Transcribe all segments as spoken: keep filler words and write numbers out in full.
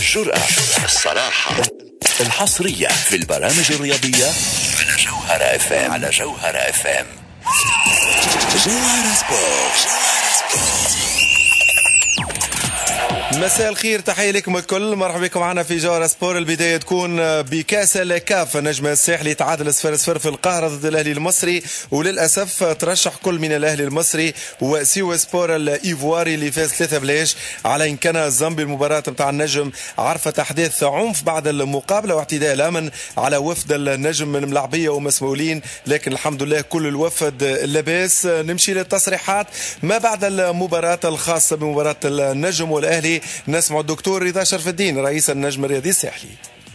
الجرأة، الصراحة، الحصرية في البرامج الرياضية على جوهر اف ام على جوهر اف ام. جوهر سبورت. مساء الخير، تحية لكم الكل، مرحبا بكم معنا في جوهر سبور. البداية تكون بكاس الكاف. النجم الساحلي تعادل صفر صفر في القاهرة ضد الأهلي المصري، وللأسف ترشح كل من الأهلي المصري وسيو سبور الإيفواري اللي فاز ثلاثة بلاش على إن كان الزامبي. المباراة متاع النجم عرفت أحداث عنف بعد المقابلة واعتداء الأمن على وفد النجم من ملاعبية ومسؤولين، لكن الحمد لله كل الوفد لاباس. نمشي للتصريحات ما بعد المباراة الخاصة بمباراة النجم والأهلي. نسمع الدكتور رضا شرف الدين رئيس النجم الرياضي الساحلي.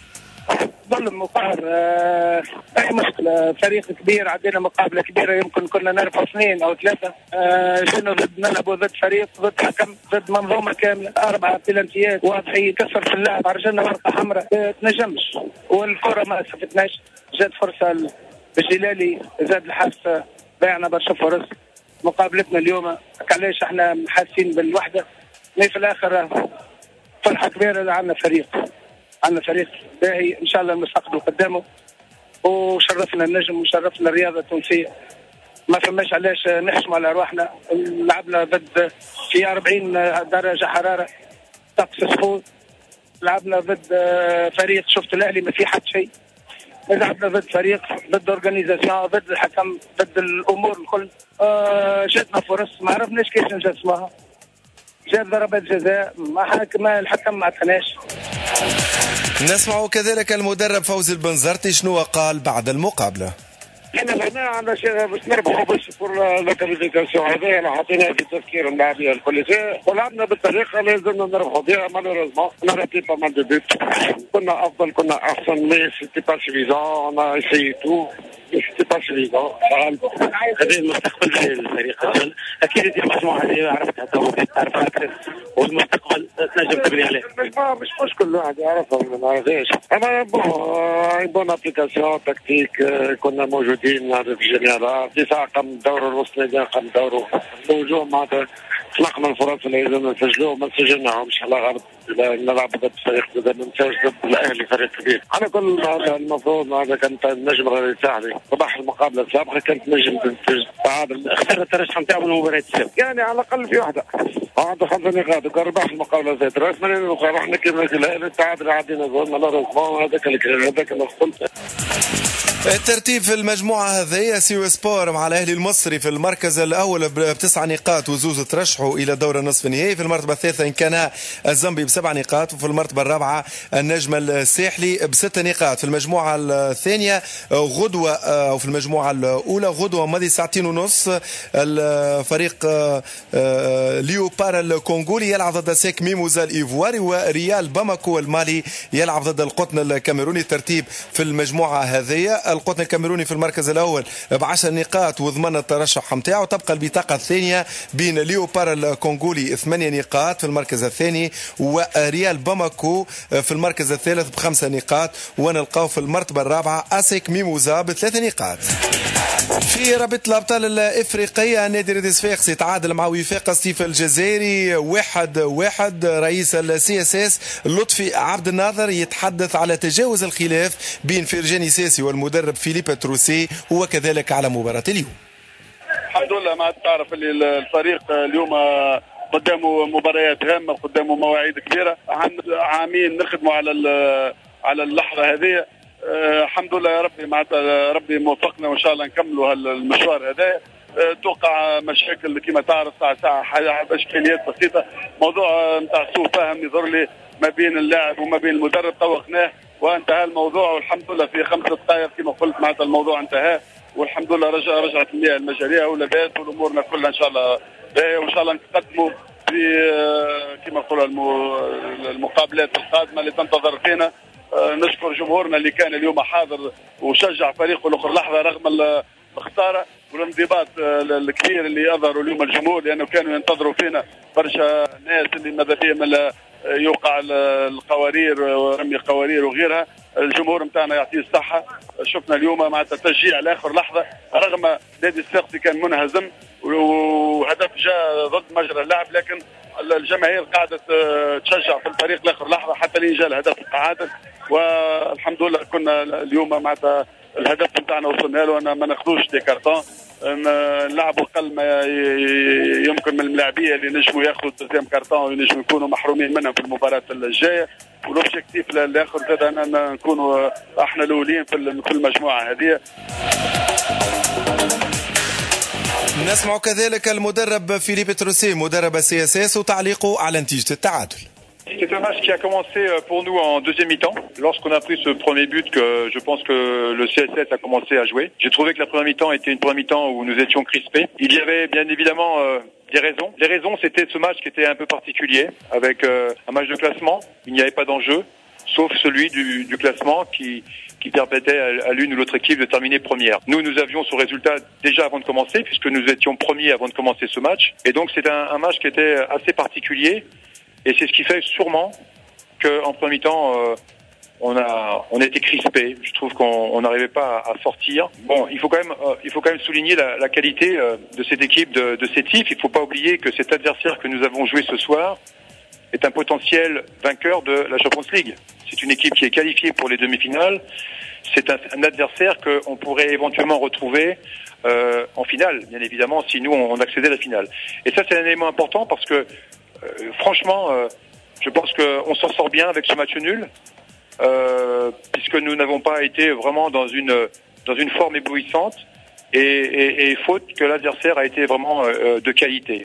ظل المقابل آه، اي مشكله، فريق كبير، عندنا مقابله كبيره، يمكن كنا نرفع اثنين او ثلاثه. آه، جينا ضد نلعبوا ضد فريق، ضد حكم، ضد منظومه كامله، اربعه بلنتيات واضحين، كسر في اللاعب، رجلنا ورقه حمراء، ما تنجمش، والكره ما استفدناش. جات فرصه بالجلالي، زاد الحارس، ضيعنا برشا فرص. مقابلتنا اليوم علاش احنا حاسين بالوحده، ليه في الاخر فرحه كبيره. عندنا فريق عندنا فريق باهي ان شاء الله المستقبل قدامه، وشرفنا النجم وشرفنا الرياضه التونسيه. ما فماش علاش نحشموا على ارواحنا. لعبنا ضد في أربعين درجه حراره، طقس سخون. لعبنا ضد فريق، شفت الاهلي ما في حد شيء. لعبنا ضد فريق، ضد اورجانيزاسيون، ضد الحكم، ضد الامور الكل. آه جاتنا فرص ما عرفناش كيف نجسموها. جاب ضربات جزاء، ما حكم الحكم ما عطناش. نسمع كذلك المدرب فوزي البنزرتي شنو قال بعد المقابله. احنا هنا عندنا شيء باش نربحوا باش فور لا كاليفيكاسيون هذه انا حاطينها في تفكير اللاعبين الكل شيء، ولعبنا بالطريقه اللي لازمنا نربحوا بها. مالوريزمون انا راتي با مال دو بوت، كنا افضل كنا احسن، مي سيتي با سوفيزون، انا اسيي تو سيتي با سوفيزون. هذا المستقبل للفريق، اكيد انت المجموعه هذه عرفتها تو تعرفها اكثر، والمستقبل تنجم تبني عليه. مش مشكل واحد يعرفها ما نعرفهاش، اما بون بون ابليكاسيون تكتيك، كنا موجودين في الجميع. دفاع قام دوره، الوسط قام دوره، الهجوم معناتها خلقنا الفرص اللي لازم نسجلوهم، ما سجلناهمش على غرض نلعب ضد فريق ضد نمساوش ضد الاهلي فريق كبير. على كل هذا المفروض هذا كانت النجم الرياضي الساحلي صباح المقابله السابقه كانت نجم تعادل، اختار الترشح نتاعو من المباراه السابقه، يعني على الاقل في واحده عنده خمسه نقاط وكان ربح المقابله ذات راس مالين، رحنا كيما الاهلي التعادل عدينا جول مالوريزمون. هذاك هذاك اللي قلت. الترتيب في المجموعة هذه سيو سبور مع الأهلي المصري في المركز الأول بتسع نقاط وزوز ترشحوا إلى دور النصف النهائي. في المرتبة الثالثة إن كان الزامبي بسبع نقاط، وفي المرتبة الرابعة النجم الساحلي بست نقاط. في المجموعة الثانية غدوة أو في المجموعة الأولى غدوة ماضي ساعتين ونص الفريق ليوبار الكونغولي يلعب ضد سيك ميموزا الإيفواري، وريال باماكو المالي يلعب ضد القطن الكاميروني. الترتيب في المجموعة هذه القطن الكاميروني في المركز الأول بعشر نقاط وضمن الترشح نتاعو. تبقى البطاقة الثانية بين ليوبار الكونغولي ثمانية نقاط في المركز الثاني، وريال باماكو في المركز الثالث بخمسة نقاط، ونلقاو في المرتبة الرابعة أسيك ميموزا بثلاث نقاط. في رابطة الأبطال الإفريقية نادي ريد صفاقسي تعادل مع وفاق سطيف الجزائري واحد واحد. رئيس السي اس اس لطفي عبد الناظر يتحدث على تجاوز الخلاف بين فرجاني ساسي والمدرب فيليب تروسي وكذلك على مباراة اليوم. الحمد لله، ما تعرف اللي الفريق اليوم قدامه مباريات هامة، قدامه مواعيد كبيرة، عامين نخدموا على على اللحظة هذه. أه الحمد لله يا ربي، معناتها ربي موفقنا وان شاء الله نكملوا هالمشوار هذا. أه توقع مشاكل كما تعرف ساعة ساعة اشكاليات بسيطة، موضوع نتاع سوء فهم يظهر لي ما بين اللاعب وما بين المدرب، طوقناه وانتهى الموضوع، والحمد لله في خمسة دقائق كما قلت معناتها الموضوع انتهى، والحمد لله رجع رجعت المياه المجارية ولباس والامورنا كلها ان شاء الله باهية، وان شاء الله نقدموا في كما نقولوا المقابلات القادمة اللي تنتظر فينا. نشكر جمهورنا اللي كان اليوم حاضر وشجع فريقه لاخر لحظه رغم الخساره، والانضباط الكبير اللي اظهروا اليوم الجمهور، لانه كانوا ينتظروا فينا برشا ناس اللي ماذا بهم يوقع القوارير ورمي القوارير وغيرها. الجمهور نتاعنا يعطيه الصحه. شفنا اليوم مع تشجيع لاخر لحظه رغم نادي الصفاقسي كان منهزم وهدف جاء ضد مجرى اللعب، لكن الجماهير قاعده تشجع في الفريق لاخر لحظه حتى لين جاء الهدف التعادل، والحمد لله كنا اليوم معناتها الهدف نتاعنا وصلنا له، أنا ما ناخذوش دي كارتون، نلعبوا اقل ما يمكن من اللاعبيه اللي نجموا ياخذوا دوزيام كارتون وينجموا يكونوا محرومين منها في المباراه الجايه. والاوبجيكتيف الاخر زاد اننا نكونوا احنا الاولين في المجموعه هذه. نسمع كذلك المدرب فيليب تروسي مدرب السي اس اس وتعليقه على نتيجه التعادل. C'est un match qui a commencé pour nous en deuxième mi-temps. Lorsqu'on a pris ce premier but, que je pense que le C S S a commencé à jouer. J'ai trouvé que la première mi-temps était une première mi-temps où nous étions crispés. Il y avait bien évidemment euh, des raisons. Les raisons, c'était ce match qui était un peu particulier, avec euh, un match de classement. Il n'y avait pas d'enjeu, sauf celui du, du classement qui, qui permettait à, à l'une ou l'autre équipe de terminer première. Nous, nous avions ce résultat déjà avant de commencer, puisque nous étions premiers avant de commencer ce match. Et donc, c'est un, un match qui était assez particulier. Et c'est ce qui fait sûrement qu'en premier temps, euh, on a on a été crispé. Je trouve qu'on n'arrivait pas à, à sortir. Bon, il faut quand même euh, il faut quand même souligner la, la qualité euh, de cette équipe de, de Sétif. Il ne faut pas oublier que cet adversaire que nous avons joué ce soir est un potentiel vainqueur de la Champions League. C'est une équipe qui est qualifiée pour les demi-finales. C'est un, un adversaire qu'on pourrait éventuellement retrouver euh, en finale, bien évidemment, si nous on, on accédait à la finale. Et ça, c'est un élément important parce que Euh, franchement, euh, je pense qu'on s'en sort bien avec ce match nul, euh, puisque nous n'avons pas été vraiment dans une dans une forme éblouissante, et, et, et faute que l'adversaire a été vraiment euh, de qualité.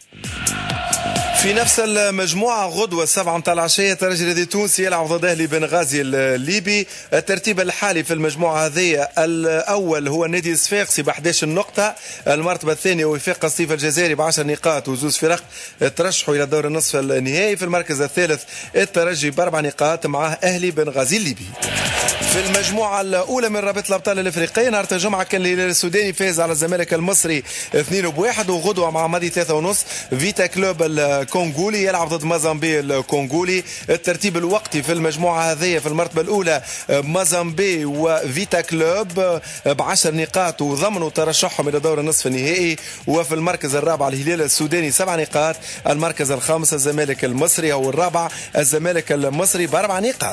في نفس المجموعة غدوة السبعة متاع العشية الترجي الرياضي التونسي يلعب ضد أهلي بنغازي الليبي. الترتيب الحالي في المجموعة هذه الأول هو النادي الصفاقسي ب أحد عشر نقطة، المرتبة الثانية وفاق قصيف الجزائري ب عشر نقاط وزوز فرق ترشحوا إلى دور النصف النهائي. في المركز الثالث الترجي بأربع نقاط معه أهلي بنغازي الليبي. في المجموعة الأولى من رابطة الأبطال الأفريقية نهار الجمعة كان الهلال السوداني فاز على الزمالك المصري اثنين بواحد، وغدوة مع ماضي ثلاثة ونص فيتا كلوب الكونغولي يلعب ضد مازامبي الكونغولي. الترتيب الوقتي في المجموعة هذه في المرتبة الأولى مازامبي وفيتا كلوب بعشر نقاط وضمنوا ترشحهم إلى دور النصف النهائي. وفي المركز الرابع الهلال السوداني سبع نقاط، المركز الخامس الزمالك المصري أو الرابع الزمالك المصري بأربع نقاط.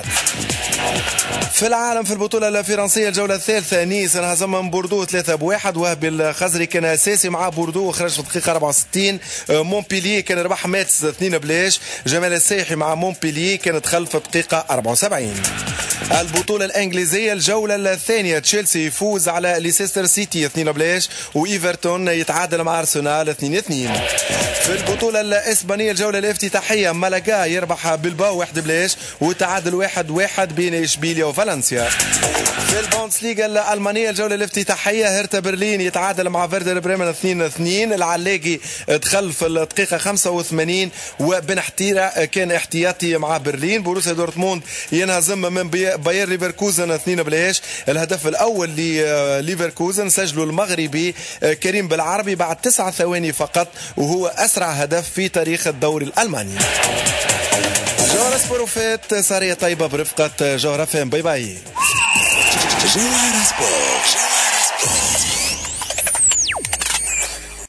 في العالم في البطولة الفرنسية الجولة الثالثة نيس انهزم من بوردو ثلاثة بواحد، وهبي الخزري كان أساسي مع بوردو وخرج في الدقيقة أربعة وستين. مونبيلييه كان ربح ماتس اثنين بلاش، جمال السايحي مع مونبيلييه كان دخل في الدقيقة أربعة وسبعين. البطولة الإنجليزية الجولة الثانية تشيلسي يفوز على ليسيستر سيتي اثنين بلاش، وإيفرتون يتعادل مع أرسنال اثنين اثنين. في البطولة الإسبانية الجولة الافتتاحية مالاغا يربح بلباو واحد بلاش وتعادل واحد واحد بين إشبيليا وفالنسيا. في البوندسليغا الألمانية الجولة الافتتاحية هرتا برلين يتعادل مع فيردر بريمن اثنين اثنين، العلاقي دخل في الدقيقة خمسة وثمانين وبن حتيرة كان احتياطي مع برلين. بوروسيا دورتموند ينهزم من باير ليفركوزن اثنين بلاش، الهدف الأول لليفركوزن سجله المغربي كريم بالعربي بعد تسعة ثواني فقط، وهو أسرع هدف في تاريخ الدوري الألماني. جوهر سبوروفيت سارية طيبة برفقة جوهر فهم. باي باي. جوهر سبور.